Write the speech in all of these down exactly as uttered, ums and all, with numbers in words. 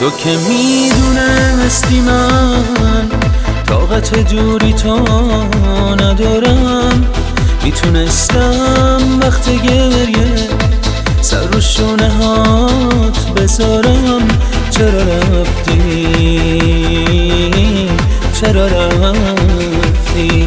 تو که میدونستی من طاقت دوری تو ندارم، میتونستم وقت گریه سر رو شونه هات بذارم. چرا رفتی؟ چرا رفتی؟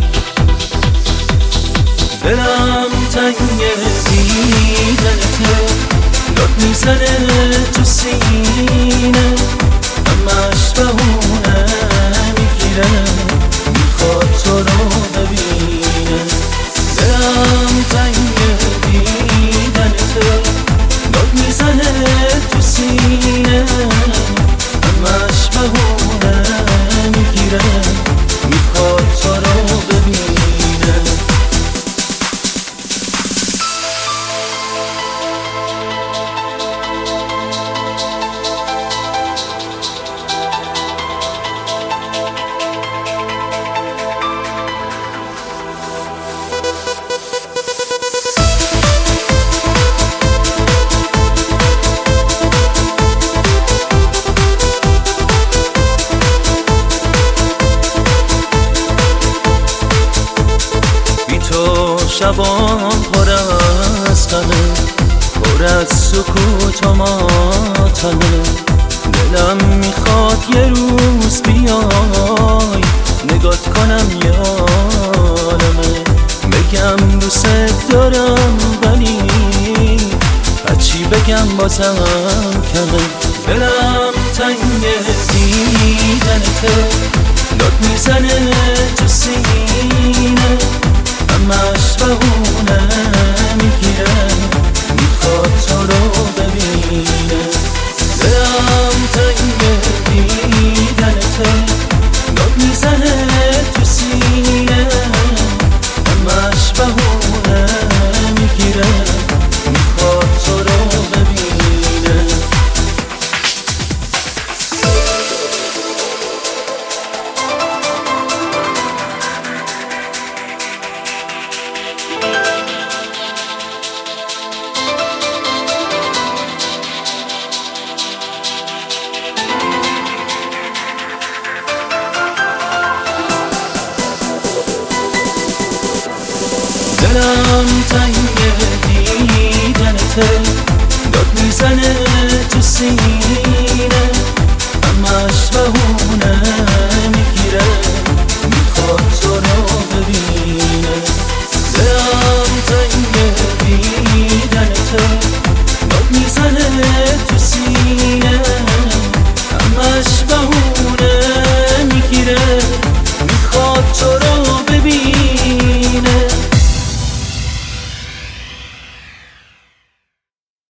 دلم تنگ دیدنته، داد میزنه تو سینه، همش بهونه میگیره میخواد تو رو ببینه. دلم تنگ دیدنته، داد میزنه تو سینه، همش بهونه میگیره میخواد تو رو ببینه. شبام پر از غمه، پر از سکوت و ماتمه. دلم میخواد یه روز بیای نگات کنم یارمه، بگم دوست دارم ولی هرچی بگم بازم کمه. دلم تنگ دیدنته، داد میزنه تو سینه، همش بهونه میگیره میخواد تو رو ببینه. دلم تنگ دیدنته، داد میزنه تو سینه، همش بهونه میگیره میخواد تو رو ببینه. دلم تنگ دیدنته، داد میزنه تو سینه،